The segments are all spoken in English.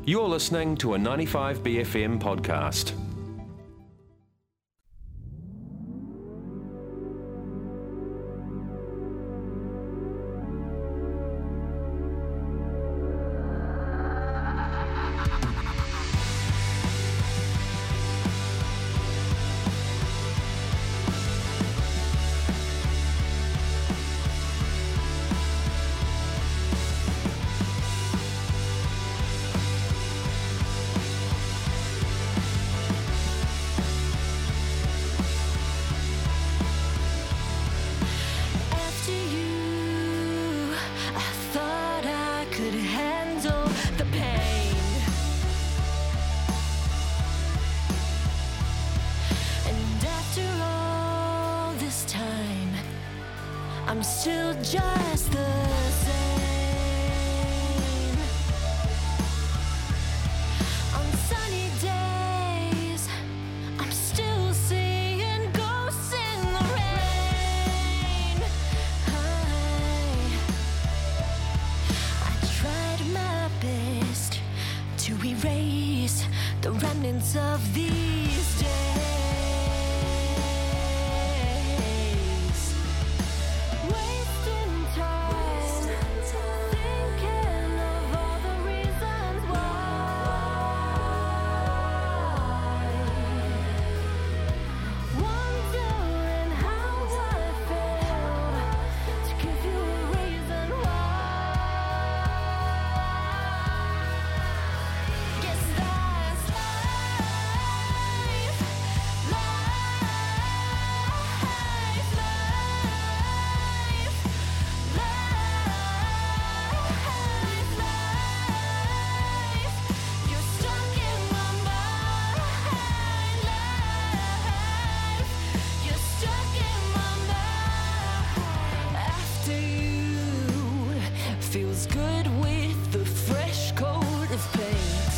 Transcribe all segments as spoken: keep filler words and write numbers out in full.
You're listening to a ninety-five B F M podcast. I'm still just the same. On sunny days, I'm still seeing ghosts in the rain. I, I tried my best to erase the remnants of these days. Feels good with the fresh coat of paint.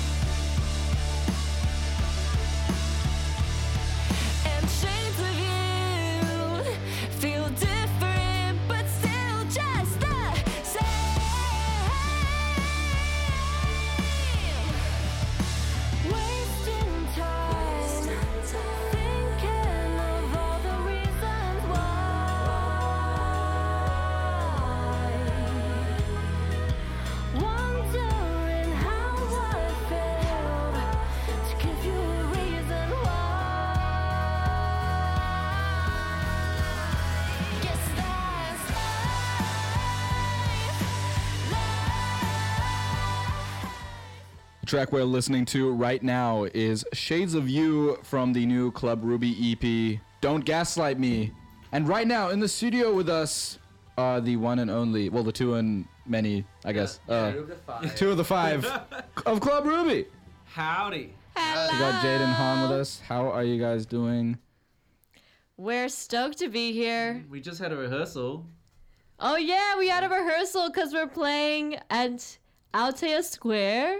And shades of you feel different, but still just the same. Wasting time thinking of all the reasons why. Wondering how I failed to give you a reason why. Guess that's life. The track we're listening to right now is Shades of You from the new Club Ruby E P, Don't Gaslight Me. And right now in the studio with us are the one and only, well, the two and many, I guess. Yeah, uh, two of the five. Two of the five of Club Ruby. Howdy. Hello. We got Jade and Han with us. How are you guys doing? We're stoked to be here. We just had a rehearsal. Oh yeah, we had a rehearsal because we're playing at Altea Square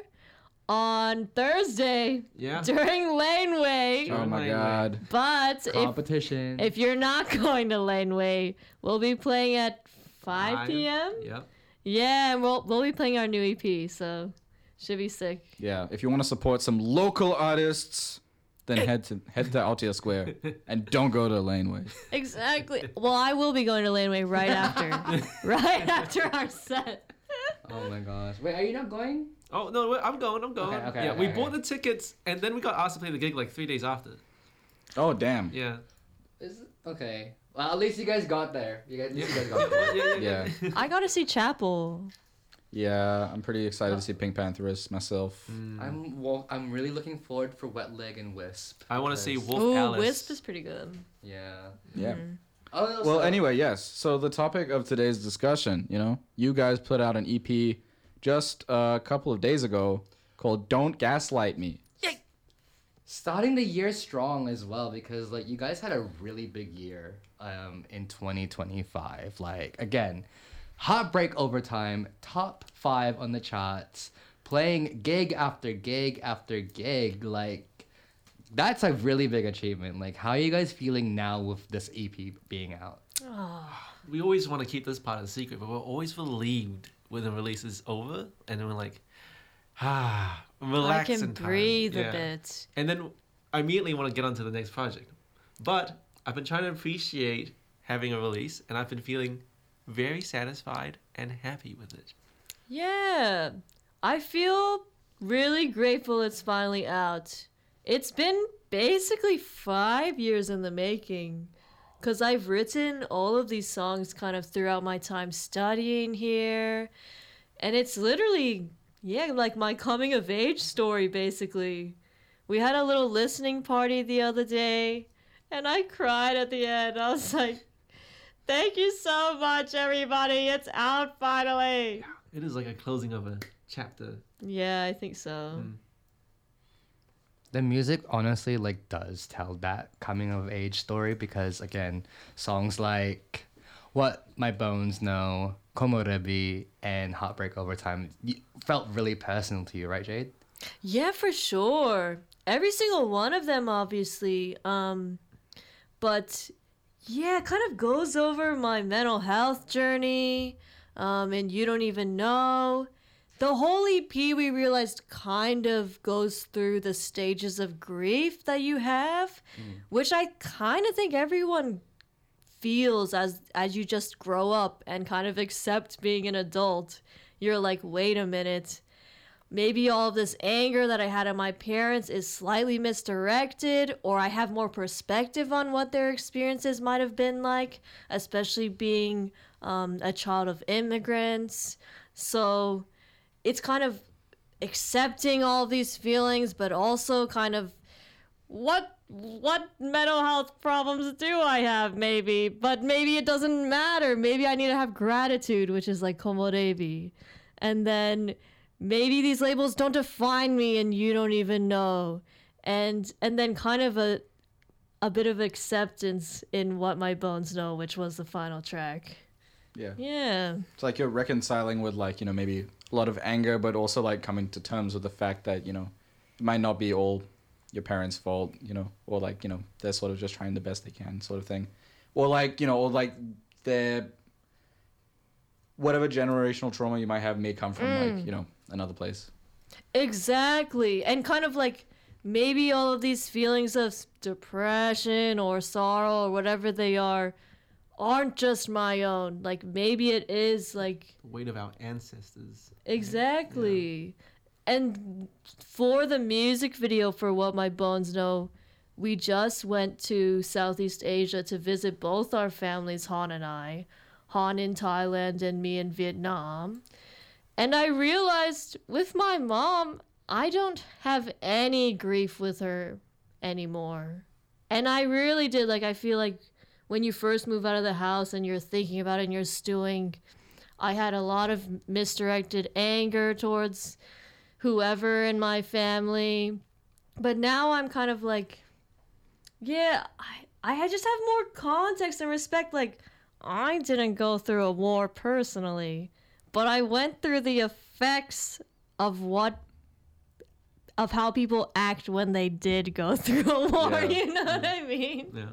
on Thursday Yeah. during Laneway. Oh my Laneway. god. But if, Competition. if you're not going to Laneway, we'll be playing at five p.m. Yep. Yeah, and we'll we'll be playing our new E P, so should be sick. Yeah, if you want to support some local artists, then head to head to Altea Square and don't go to Laneway. Exactly. Well, I will be going to Laneway right after, right after our set. Oh my gosh. Wait, are you not going? Oh, no, wait, I'm going, I'm going. Okay, okay, yeah, okay, we okay. bought the tickets, and then we got asked to play the gig like three days after. Oh damn. Yeah. Is it? Okay. Well, at least you guys got there. You guys, at least you guys got there. Yeah, yeah, Yeah. I got to see Chapel. Yeah, I'm pretty excited to see Pink Pantheress myself. I'm well, I'm really looking forward for Wet Leg and Wisp. I want to see because- Wolf Ooh, Alice. Wisp is pretty good. Yeah. Yeah. Oh, Well, so- anyway, yes. So the topic of today's discussion, you know, you guys put out an E P just a couple of days ago called Don't Gaslight Me. starting the year strong as well, because like you guys had a really big year um in twenty twenty-five. Like again, Heartbreak Overtime, top five on the charts, playing gig after gig after gig. Like that's a really big achievement. Like how are you guys feeling now with this E P being out? We always want to keep this part a secret, but we're always relieved when the release is over, and then we're like, ah, I relax can in time. breathe Yeah. a bit. And then I immediately want to get on to the next project. But I've been trying to appreciate having a release, and I've been feeling very satisfied and happy with it. Yeah, I feel really grateful it's finally out. It's been basically five years in the making. Because I've written all of these songs kind of throughout my time studying here. And it's literally, yeah, like my coming of age story, basically. We had a little listening party the other day, and I cried at the end. I was like, thank you so much, everybody. It's out finally. It is like a closing of a chapter. Yeah, I think so. Mm. The music honestly like does tell that coming of age story because again, songs like What My Bones Know, Komorebi, and Heartbreak Overtime y- felt really personal to you, right, Jade? Yeah, for sure. Every single one of them, obviously. Um, but yeah, it kind of goes over my mental health journey. Um, and You Don't Even Know. The whole E P, we realized, kind of goes through the stages of grief that you have, which I kind of think everyone feels as as you just grow up and kind of accept being an adult. You're like, wait a minute. Maybe all of this anger that I had at my parents is slightly misdirected, or I have more perspective on what their experiences might have been like, especially being um, a child of immigrants. So it's kind of accepting all of these feelings, but also kind of what what mental health problems do I have, maybe? But maybe it doesn't matter. Maybe I need to have gratitude, which is like komorebi. And then maybe these labels don't define me and You Don't Even Know. And and then kind of a a bit of acceptance in What My Bones Know, which was the final track. Yeah. Yeah. It's like you're reconciling with like, you know, maybe a lot of anger, but also like coming to terms with the fact that, you know, it might not be all your parents' fault, you know, or like, you know, they're sort of just trying the best they can sort of thing. Or like, you know, or like their whatever generational trauma you might have may come from like, you know, another place. Exactly. And kind of like maybe all of these feelings of s- depression or sorrow or whatever they are aren't just my own. Like maybe it is like The weight of our ancestors. exactly. And for the music video for What My Bones Know, we just went to Southeast Asia to visit both our families, Han and I. Han in Thailand and me in Vietnam. And I realized with my mom, I don't have any grief with her anymore. And I really did. Like, I feel like when you first move out of the house and you're thinking about it and you're stewing, I had a lot of misdirected anger towards whoever in my family. But now I'm kind of like, yeah, I, I just have more context and respect. Like, I didn't go through a war personally, but I went through the effects of what of how people act when they did go through a war, Yeah. you know what I mean? Yeah.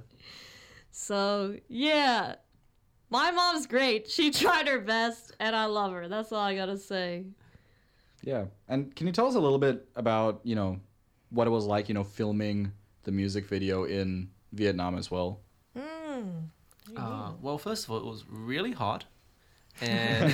So, yeah. My mom's great. She tried her best, and I love her. That's all I gotta say. Yeah. And can you tell us a little bit about, you know, what it was like, you know, filming the music video in Vietnam as well? Uh, well, first of all, it was really hot, and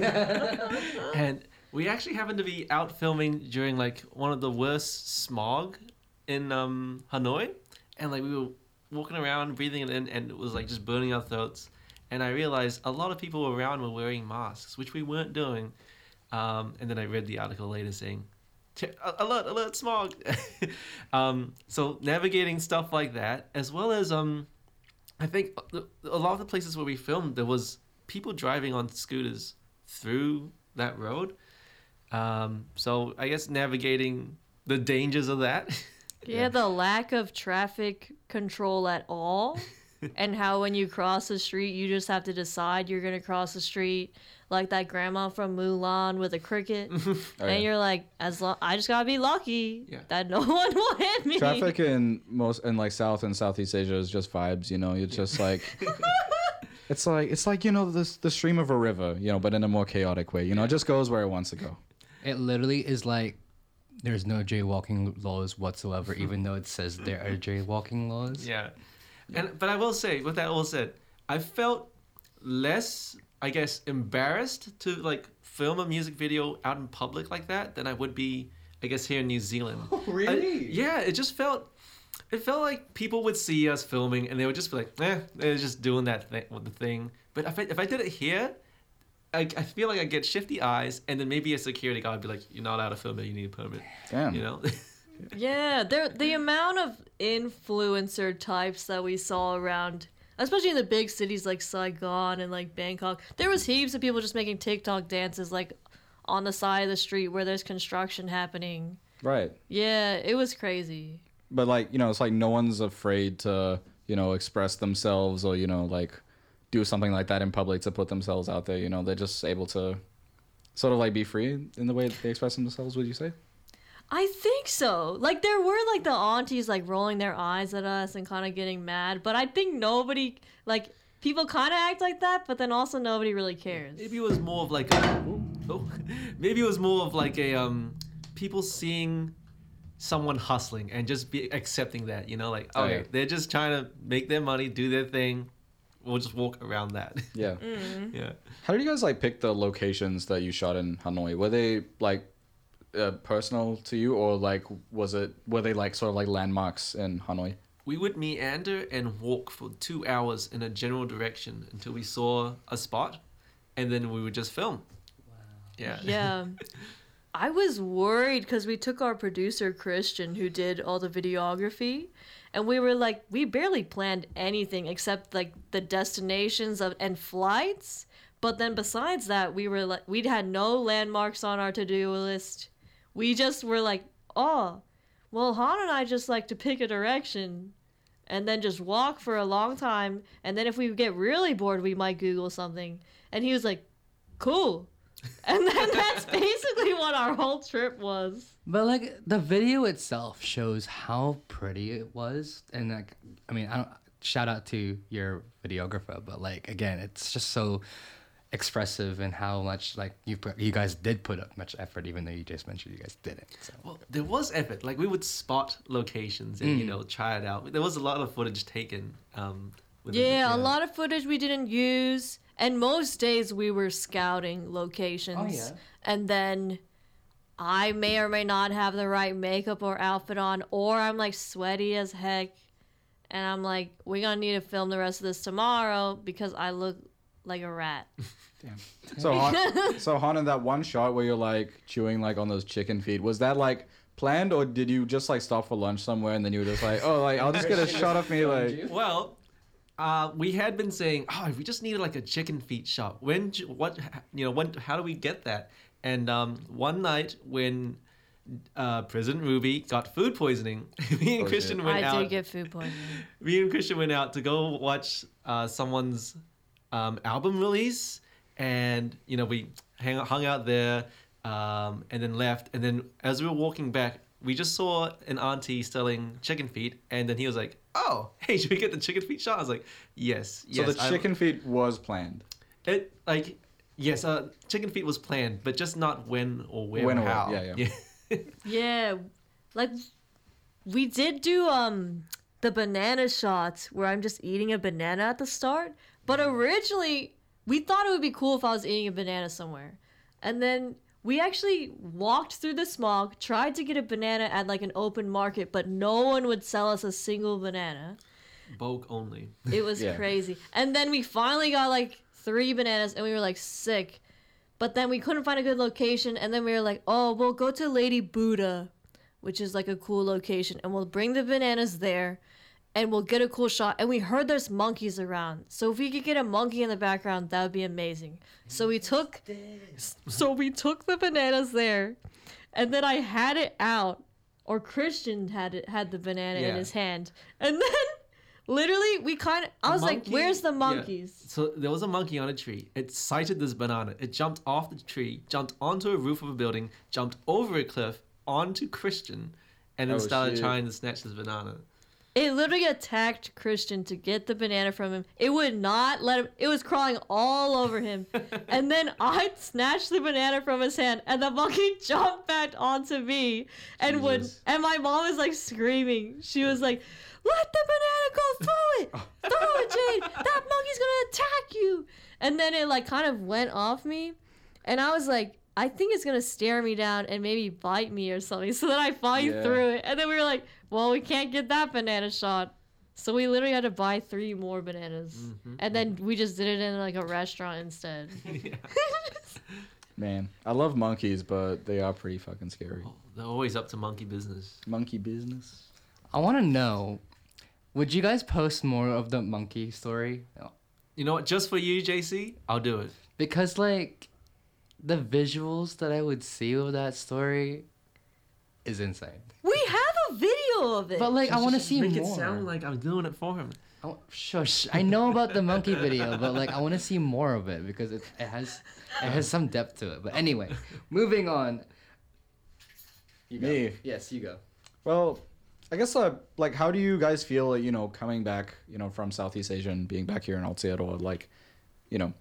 and we actually happened to be out filming during like one of the worst smog in um, Hanoi, and like we were walking around, breathing it in, and it was like just burning our throats. And I realized a lot of people around were wearing masks, which we weren't doing. Um, and then I read the article later saying, "Ch- alert, alert, smog." um, so navigating stuff like that, as well as um. I think a lot of the places where we filmed, there was people driving on scooters through that road. Um, so I guess navigating the dangers of that. Yeah, the lack of traffic control at all. And how when you cross the street, you just have to decide you're going to cross the street like that grandma from Mulan with a cricket. Oh, and yeah. you're like, as long I just got to be lucky Yeah. that no one will hit me. Traffic in most in like South and Southeast Asia is just vibes, you know. It's just like it's like it's like you know the the stream of a river, you know, but in a more chaotic way. You know, it just goes where it wants to go. It literally is like there's no jaywalking laws whatsoever, even though it says there are jaywalking laws. Yeah. And but I will say, with that all said, I felt less, I guess, embarrassed to like film a music video out in public like that than I would be, I guess, here in New Zealand. Oh, really? I- yeah, it just felt it felt like people would see us filming and they would just be like, eh, they're just doing that thing with the thing. But if I, if I did it here, I, I feel like I get shifty eyes, and then maybe a security guard would be like, you're not allowed to film it, you need a permit. Damn. You know? Yeah, there the amount of influencer types that we saw around, especially in the big cities like Saigon and like Bangkok. There was heaps of people just making TikTok dances like on the side of the street where there's construction happening. Right. Yeah, it was crazy. But like, you know, it's like no one's afraid to, you know, express themselves or, you know, like do something like that in public to put themselves out there. You know, they're just able to sort of like be free in the way that they express themselves, would you say? I think so. Like there were like the aunties like rolling their eyes at us and kind of getting mad, but I think nobody like people kind of act like that, but then also nobody really cares. Maybe it was more of like a, oh, maybe it was more of like a um people seeing someone hustling and just be accepting that, you know, like Oh, okay, yeah. they're just trying to make their money, do their thing. We'll just walk around that. Yeah. Yeah. How did you guys like pick the locations that you shot in Hanoi? Were they like uh, personal to you, or like was it were they like sort of like landmarks in Hanoi? We would meander and walk for two hours in a general direction until we saw a spot, and then we would just film. Wow. Yeah. Yeah. I was worried because we took our producer, Christian, who did all the videography, and we were like, we barely planned anything except like the destinations of and flights. But then besides that, we were like, we'd had no landmarks on our to-do list. We just were like, oh, well, Han and I just like to pick a direction and then just walk for a long time. And then if we get really bored, we might Google something. And he was like, cool. And then that's basically what our whole trip was. But like the video itself shows how pretty it was, and like I mean, I don't shout out to your videographer, but like again, it's just so expressive and how much like you put, you guys did put up much effort, even though you just mentioned you guys didn't. So. Well, there was effort. Like we would spot locations and you know try it out. There was a lot of footage taken. Um, with the- Yeah, a lot of footage we didn't use. And most days we were scouting locations. Oh, yeah. And then I may or may not have the right makeup or outfit on, or I'm like sweaty as heck. And I'm like, we're going to need to film the rest of this tomorrow because I look like a rat. So Han, so Han, in that one shot where you're like chewing like on those chicken feet, was that like planned, or did you just like stop for lunch somewhere and then you were just like, oh, like I'll just get a shot of me like. Well, uh, we had been saying, oh, we just needed like a chicken feet shot. When, j- what, you know, when, how do we get that? And um, one night when uh, President Ruby got food poisoning, me and Oh, Christian shit. went I out. did get food poisoning. Me and Christian went out to go watch uh, someone's um, album release, and you know we hang, hung out there, um, and then left. And then as we were walking back, we just saw an auntie selling chicken feet, and then he was like, "Oh, hey, should we get the chicken feet shot?" I was like, "Yes, So yes." the I- chicken feet was planned. it like yes, uh, chicken feet was planned, but just not when or where When or or where, how. yeah, yeah. Yeah, like we did do um the banana shots where I'm just eating a banana at the start, but originally we thought it would be cool if I was eating a banana somewhere. And then we actually walked through the smog, tried to get a banana at like an open market, but no one would sell us a single banana. Bulk only. It was Yeah. crazy. And then we finally got like three bananas and we were like sick. But then we couldn't find a good location, and then we were like, oh, we'll go to Lady Buddha, which is like a cool location, and we'll bring the bananas there, and we'll get a cool shot. And we heard there's monkeys around, so if we could get a monkey in the background, that would be amazing. So we took, so we took the bananas there, and then I had it out, or Christian had it had the banana in Yeah. his hand, and then literally we kind of, I was like, Monkey- where's the yeah. monkeys? So there was a monkey on a tree. It sighted this banana. It jumped off the tree, jumped onto a roof of a building, jumped over a cliff onto Christian, and then Oh, started shit. trying to snatch this banana. It literally attacked Christian to get the banana from him. It would not let him. It was crawling all over him. And then I snatched the banana from his hand, and the monkey jumped back onto me. And would Jesus. and my mom was like screaming. She was like, "Let the banana go! Throw it! Throw it, Jade! That monkey's gonna attack you!" And then it like kind of went off me, and I was like, I think it's gonna stare me down and maybe bite me or something. So then I finally Yeah. threw it, and then we were like, well, we can't get that banana shot. So we literally had to buy three more bananas, Mm-hmm. and then we just did it in like a restaurant instead. Man, I love monkeys, but they are pretty fucking scary. They're always up to monkey business. Monkey business. I want to know, would you guys post more of the monkey story? You know what? Just for you, J C, I'll do it. Because like, the visuals that I would see of that story is insane. We have a video of it. But like, I want to Just see make more. it sound like I'm doing it for him. I w- Shush! I know about the monkey video, but like, I want to see more of it because it, it has it has some depth to it. But anyway, moving on. You go. Me? Yes, you go. Well, I guess uh, like how do you guys feel, you know, coming back, you know, from Southeast Asia and being back here in Aotearoa, like, you know,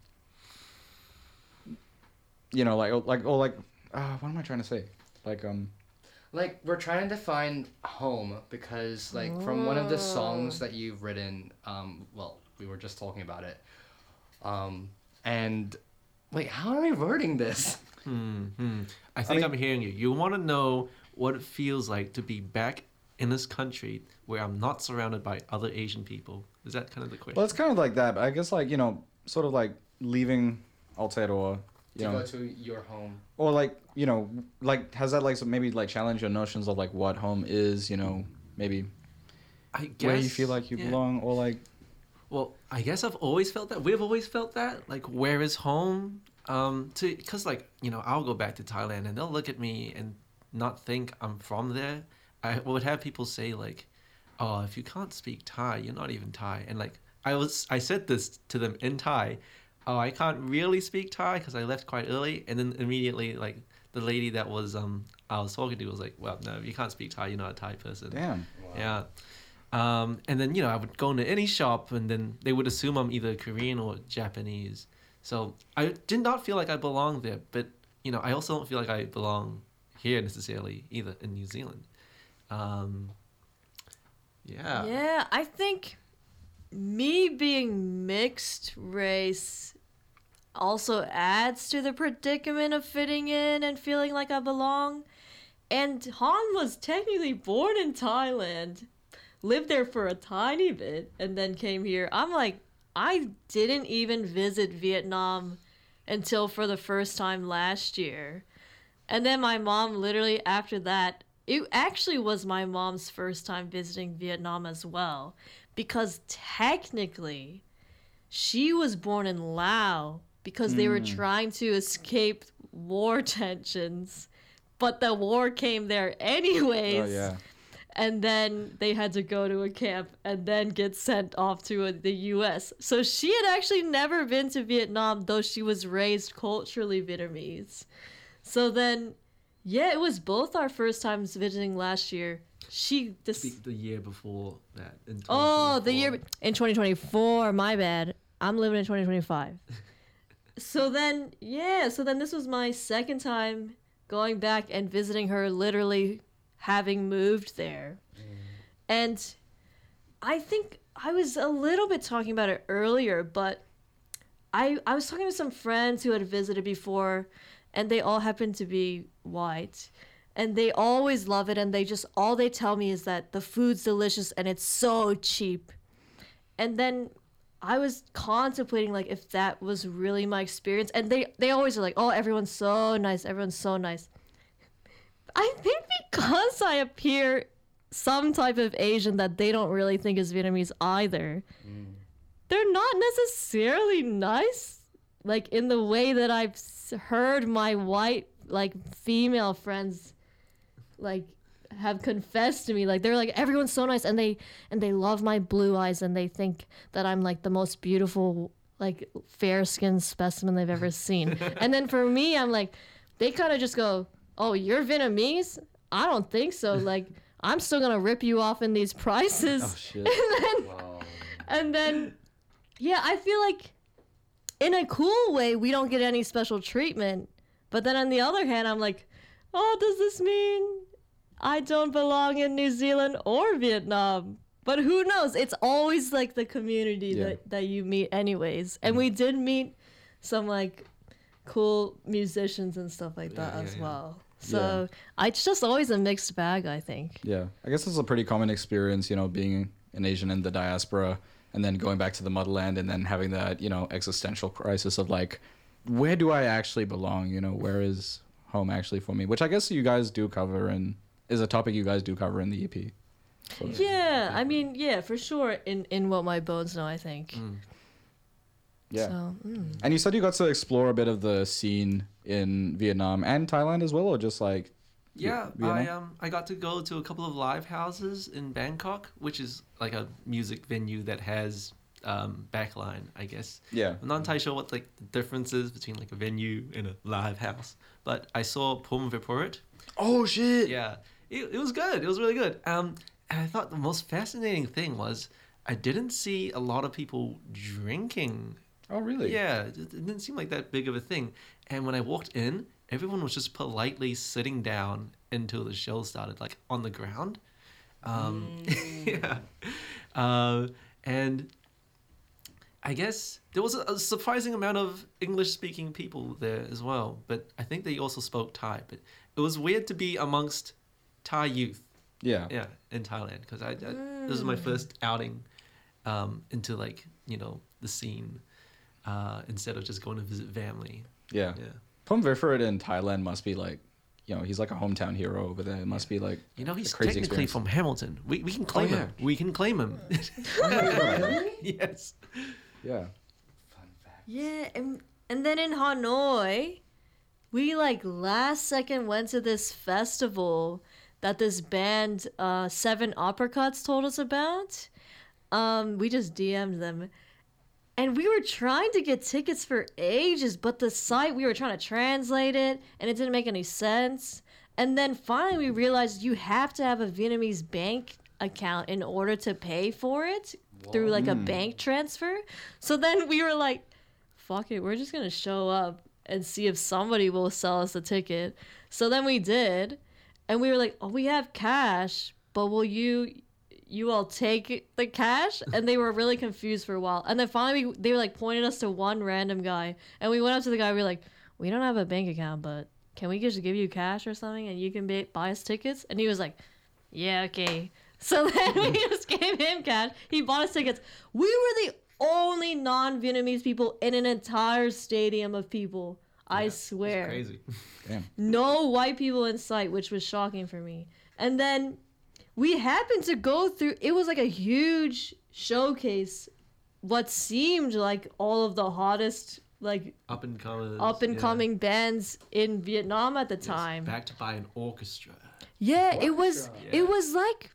you know, like like oh like uh, what am I trying to say? Like um Like, we're trying to find home because, like, from one of the songs that you've written, um, well, we were just talking about it. Um, and, wait, how are we wording this? Hmm. hmm. I think I mean- am hearing you. You want to know what it feels like to be back in this country where I'm not surrounded by other Asian people. Is that kind of the question? well, it's kind of like that, but I guess like, you know, sort of like leaving Aotearoa, you To know, go to your home. or like, you know, like has that like some, maybe like challenge your notions of like what home is, you know, maybe I guess, where you feel like you yeah. belong, or like Well, I guess I've always felt that. We've always felt that. Like, where is home? Um, to because like you know, I'll go back to Thailand and they'll look at me and not think I'm from there. I would have people say like, "Oh, if you can't speak Thai, you're not even Thai." And like, I was I said this to them in Thai. Oh, I can't really speak Thai because I left quite early, and then immediately like the lady that was um I was talking to was like, "Well, no, you can't speak Thai. You're not a Thai person." damn. Yeah. Um, and then, you know, I would go into any shop and then they would assume I'm either Korean or Japanese. So I did not feel like I belonged there, but, you know, I also don't feel like I belong here necessarily either in New Zealand. Um, yeah. Yeah, I think me being mixed race also adds to the predicament of fitting in and feeling like I belong. And Han was technically born in Thailand, lived there for a tiny bit, and then came here. I'm like, I didn't even visit Vietnam until for the first time last year. And then my mom literally after that, it actually was my mom's first time visiting Vietnam as well. Because technically, she was born in Laos because they were trying to escape war tensions. But the war came there anyways. Oh yeah. And then they had to go to a camp and then get sent off to a, the U S. So she had actually never been to Vietnam, though she was raised culturally Vietnamese. So then, yeah, it was both our first times visiting last year. She The, dis- the year before that. In Oh, the twenty twenty-four. year in twenty twenty-four. My bad. I'm living in twenty twenty-five. So then, yeah. So then, this was my second time going back and visiting her. Literally, having moved there, and I think I was a little bit talking about it earlier, but I I was talking to some friends who had visited before, and they all happen to be white. And they always love it, and they just, all they tell me is that the food's delicious and it's so cheap. And then I was contemplating, like, if that was really my experience. And they, they always are like, oh, everyone's so nice, everyone's so nice. I think because I appear some type of Asian that they don't really think is Vietnamese either, they're not necessarily nice, like, in the way that I've s- heard my white, like, female friends like have confessed to me. Like, they're like, everyone's so nice, and they and they love my blue eyes, and they think that I'm like the most beautiful, like, fair skinned specimen they've ever seen. And then for me, I'm like, they kind of just go, oh, you're Vietnamese? I don't think so. Like, I'm still gonna rip you off in these prices. Oh shit. And then, yeah, I feel like in a cool way, we don't get any special treatment. But then on the other hand, I'm like, oh, does this mean I don't belong in New Zealand or Vietnam? But who knows? It's always like the community Yeah. that, that you meet anyways. And we did meet some like cool musicians and stuff like that Yeah, yeah, as yeah. well. So I, it's just always a mixed bag, I think. Yeah, I guess it's a pretty common experience, you know, being an Asian in the diaspora and then going back to the motherland and then having that, you know, existential crisis of like, where do I actually belong? You know, where is home actually for me? Which I guess you guys do cover and is a topic you guys do cover in the E P. So, Yeah, I mean, yeah, for sure. In in What My Bones Know, I think. yeah. So, mm. And you said you got to explore a bit of the scene in Vietnam and Thailand as well, or just like Yeah, Vietnam? I um I got to go to a couple of live houses in Bangkok, which is like a music venue that has um backline, I guess. Yeah. I'm not entirely sure what like the difference is between like a venue and a live house, but I saw Pum Vipurit. Oh shit. Yeah, it, it was good. It was really good. Um, and I thought the most fascinating thing was I didn't see a lot of people drinking. Oh really? Yeah, it, it didn't seem like that big of a thing. And when I walked in, everyone was just politely sitting down until the show started, like on the ground. Um, yeah, uh, and I guess there was a, a surprising amount of English-speaking people there as well. But I think they also spoke Thai. But it was weird to be amongst Thai youth. Yeah. Yeah, in Thailand, because I, I this was my first outing um, into like you know the scene uh, instead of just going to visit family. Yeah. Yeah. Pum Vifurit in Thailand must be like, you know, he's like a hometown hero over there. It must be like, You know, he's a crazy technically experience. from Hamilton. We we can claim Oh, him. We can claim him. Yes. Yeah. Yeah, and and then in Hanoi, we like last second went to this festival that this band uh Seven Uppercuts told us about. Um, we just D M'd them. And we were trying to get tickets for ages, but the site, we were trying to translate it, and it didn't make any sense. And then finally we realized you have to have a Vietnamese bank account in order to pay for it through like a bank transfer. So then we were like, fuck it, we're just gonna show up and see if somebody will sell us a ticket. So then we did, and we were like, oh, we have cash, but will you you all take the cash? And they were really confused for a while. And then finally we, they were like pointed us to one random guy, and we went up to the guy, we were like, we don't have a bank account, but can we just give you cash or something and you can ba- buy us tickets? And he was like, yeah, okay. So then we just gave him cash. He bought us tickets. We were the only non-Vietnamese people in an entire stadium of people. I swear. Crazy. Damn. No white people in sight, which was shocking for me. And then we happened to go through, it was like a huge showcase, what seemed like all of the hottest, like Up and coming. up and coming bands in Vietnam at the time. Backed by an orchestra. Yeah, it was Yeah. it was like,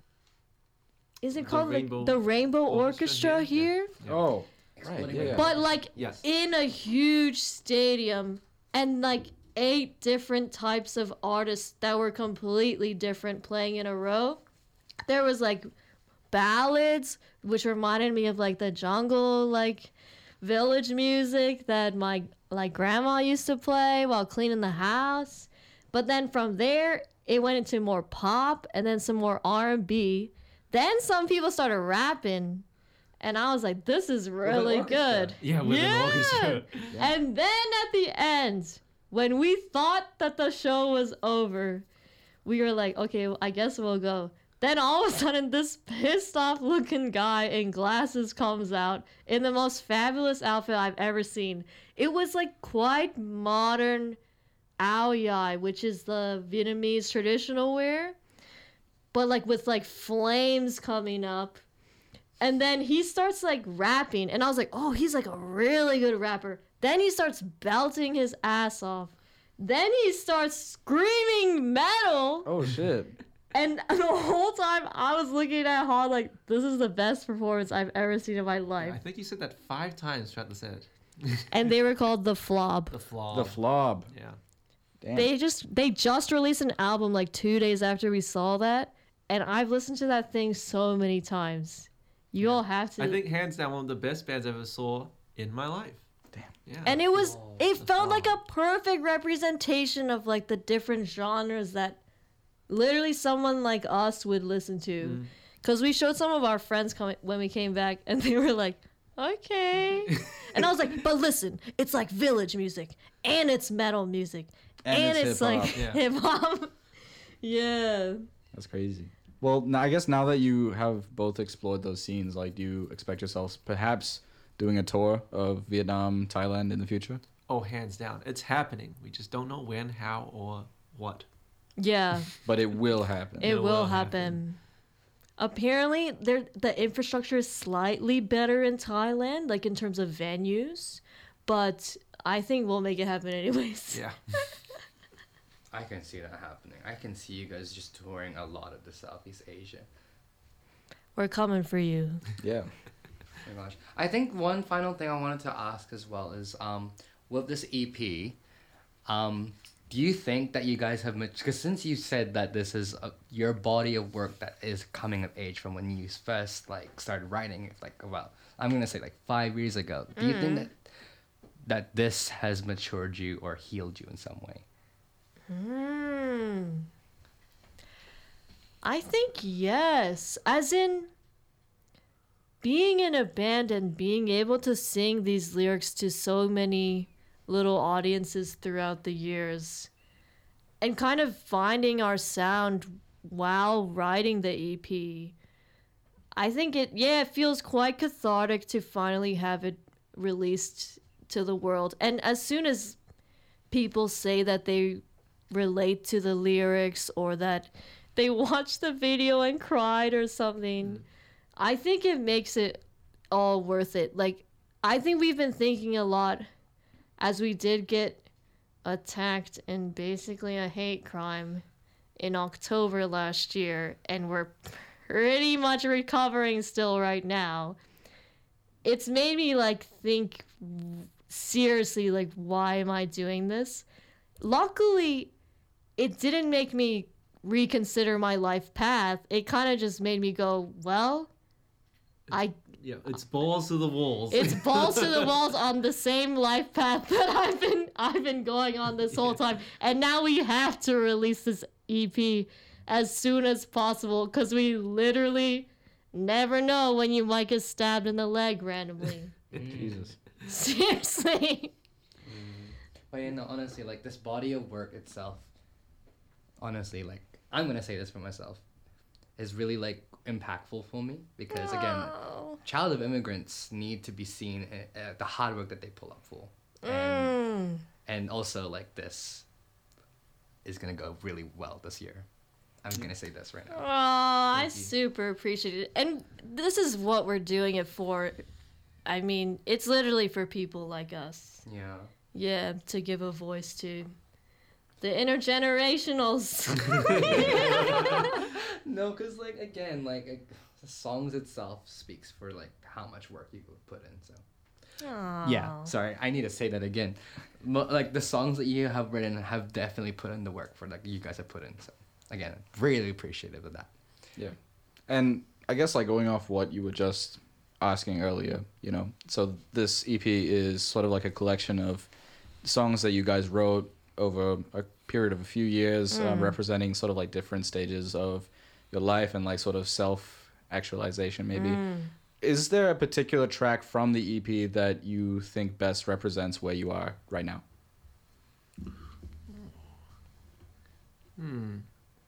is it The called like Rainbow the Rainbow Orchestra Orchestra here? here? Oh. Right. Yeah, yeah. But like Yes. in a huge stadium, and like eight different types of artists that were completely different playing in a row. There was like ballads, which reminded me of like the jungle, like village music that my like grandma used to play while cleaning the house. But then from there, it went into more pop and then some more R and B. Then some people started rapping, and I was like, this is really good. Yeah, with an orchestra. And then at the end, when we thought that the show was over, we were like, okay, well, I guess we'll go. Then all of a sudden, this pissed off looking guy in glasses comes out in the most fabulous outfit I've ever seen. It was like quite modern ao dai, which is the Vietnamese traditional wear, but like with like flames coming up. And then he starts like rapping, and I was like, oh, he's like a really good rapper. Then he starts belting his ass off. Then he starts screaming metal. Oh shit. And the whole time I was looking at Han like, this is the best performance I've ever seen in my I life. think you said that five times throughout the set. And they were called The Flob. The flaw. The Flob. Yeah. Damn. They just they just released an album like two days after we saw that, and I've listened to that thing so many times. You all have to. I think hands down one of the best bands I ever saw in my life. Damn. Yeah. And it was, Oh, it the felt like a song. perfect representation of like the different genres that literally someone like us would listen to. Mm. Because we showed some of our friends coming when we came back, and they were like, okay. And I was like, but listen, it's like village music, and it's metal music, And and, it's it's, like hip-hop. hip hop. Yeah. That's crazy. Well, now, I guess now that you have both explored those scenes, like, do you expect yourselves perhaps doing a tour of Vietnam, Thailand in the future? Oh, hands down. It's happening. We just don't know when, how, or what. Yeah. But it will happen. It It will will happen. Apparently, there the infrastructure is slightly better in Thailand, like in terms of venues, but I think we'll make it happen anyways. Yeah. I can see that happening. I can see you guys just touring a lot of the Southeast Asia. We're coming for you. Yeah. Oh my gosh. I think one final thing I wanted to ask as well is um with this E P, um do you think that you guys have much, because since you said that this is a, your body of work that is coming of age from when you first like started writing it, like well I'm gonna say like five years ago, do you think that that this has matured you or healed you in some way? Hmm. I think yes. As in, being in a band and being able to sing these lyrics to so many little audiences throughout the years and kind of finding our sound while writing the E P. I think it, yeah, it feels quite cathartic to finally have it released to the world. And as soon as people say that they relate to the lyrics or that they watched the video and cried or something, I think it makes it all worth it. Like, I think we've been thinking a lot as we did get attacked in basically a hate crime in October last year, and we're pretty much recovering still right now. It's made me like think seriously, like, why am I doing this? Luckily, it didn't make me reconsider my life path. It kind of just made me go, well, I Yeah, it's balls to the walls. it's balls to the walls on the same life path that I've been I've been going on this whole time. And now we have to release this E P as soon as possible because we literally never know when you might get stabbed in the leg randomly. Jesus. Seriously. But you know, honestly, like this body of work itself, honestly, like I'm gonna say this for myself, is really like impactful for me because again, Oh. child of immigrants need to be seen at, at the hard work that they pull up for, and Mm. and also like this is gonna go really well this year. I'm gonna say this right now. Oh, I Thank you. super appreciate it. And this is what we're doing it for. I mean, it's literally for people like us. Yeah. Yeah, to give a voice to the intergenerationals. No, cause like again, like uh, the songs itself speaks for like how much work you would put in. So. Yeah, Aw. sorry, I need to say that again. Mo- like the songs that you have written have definitely put in the work for like you guys have put in. So again, really appreciative of that. Yeah. And I guess like going off what you were just asking earlier, you know, so this E P is sort of like a collection of songs that you guys wrote over a period of a few years, um, representing sort of like different stages of your life and like sort of self actualization maybe. Is there a particular track from the E P that you think best represents where you are right now? Hmm.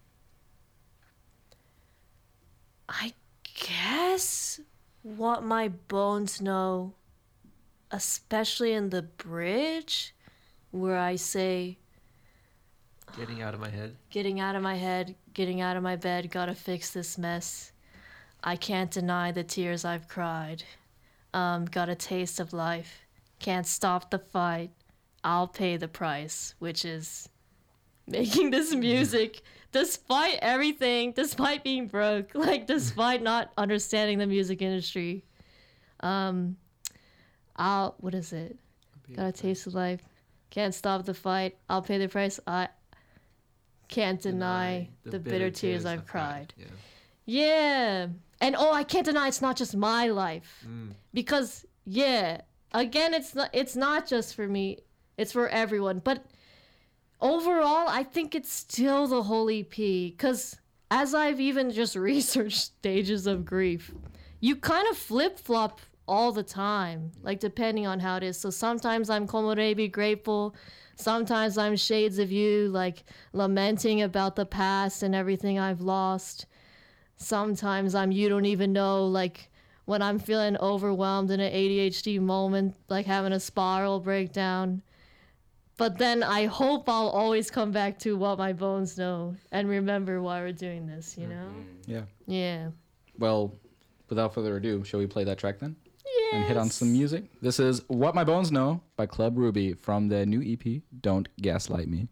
I guess what my bones know, especially in the bridge, where I say, Getting out of my head. getting out of my head, getting out of my bed, gotta fix this mess. I can't deny the tears I've cried. Um, got a taste of life. Can't stop the fight. I'll pay the price, which is making this music despite everything, despite being broke, like despite not understanding the music industry. Um, I'll, what is it? Got a taste of life. Can't stop the fight. I'll pay the price. I can't deny the, bitter tears I've cried. Yeah. Yeah. And oh, I can't deny it's not just my life. Because yeah, again it's not it's not just for me. It's for everyone. But overall, I think it's still the whole E P cuz as I've even just researched stages of grief, you kind of flip-flop all the time, like depending on how it is. So sometimes I'm komorebi grateful, sometimes I'm shades of you, like lamenting about the past and everything I've lost. Sometimes I'm you don't even know, like when I'm feeling overwhelmed in an A D H D moment, like having a spiral breakdown. But then I hope I'll always come back to what my bones know and remember why we're doing this, you know? Yeah. Yeah. Well, without further ado, shall we play that track then? And hit on Yes. some music. This is What My Bones Know by Club Ruby from their new E P, Don't Gaslight Me.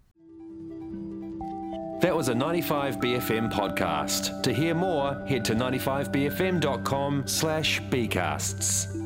That was a ninety-five B F M podcast. To hear more, head to ninety-five b f m dot com slash bcasts.